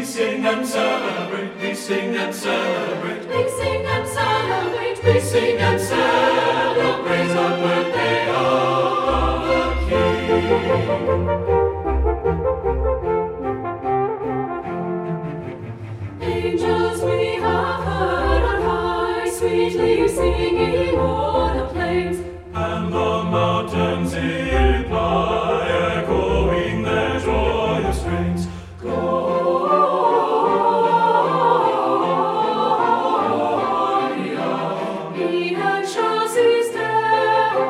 sing and celebrate, we sing and celebrate, We sing and celebrate, we we sing and celebrate the birthday of the King. Angels we have heard on high, sweetly singing o'er the plains. And the mountains reply, echoing their joyous strains. Gloria in excelsis Deo.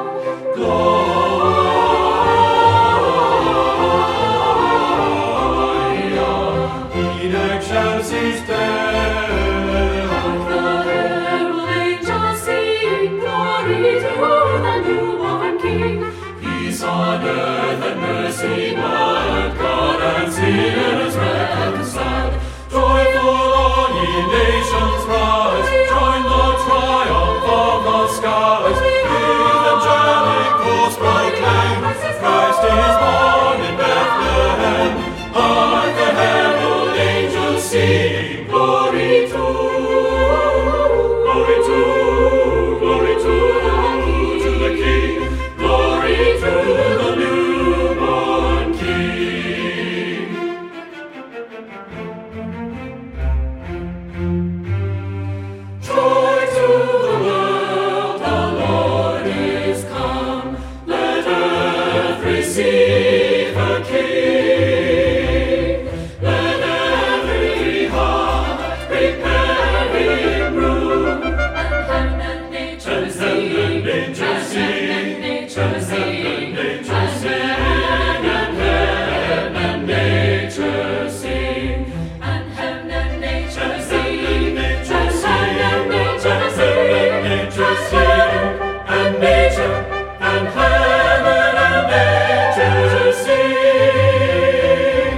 Gloria in excelsis Deo. Like the herald angels sing, glory to the newborn King. Peace on earth and mercy mild, God and sinners reconciled. Joyful all ye nations rise, join the triumph of the skies. With angelic hosts proclaim, Christ is born in Bethlehem. Hark the herald angels sing, glory to, glory to, glory to the King, glory to the newborn King. Joy to the world, the Lord is come. Let earth receive her King. Let every heart prepare him room. And heaven and nature And heaven and sing, nature and sing, heaven and nature and sing, nature and sing, heaven and nature sing. and heaven and nature And sing, nature and heaven and nature and sing, nature sing, and nature and heaven and nature sing.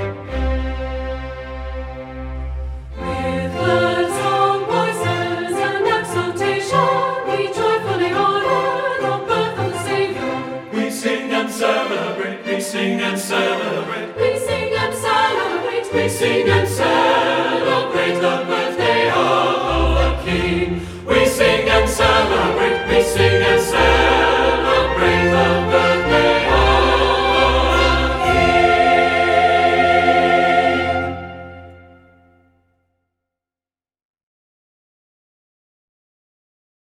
With glad song voices and exultation, we joyfully honor the birth of the Savior. We sing and celebrate, we sing and celebrate, We sing and celebrate, we sing and celebrate.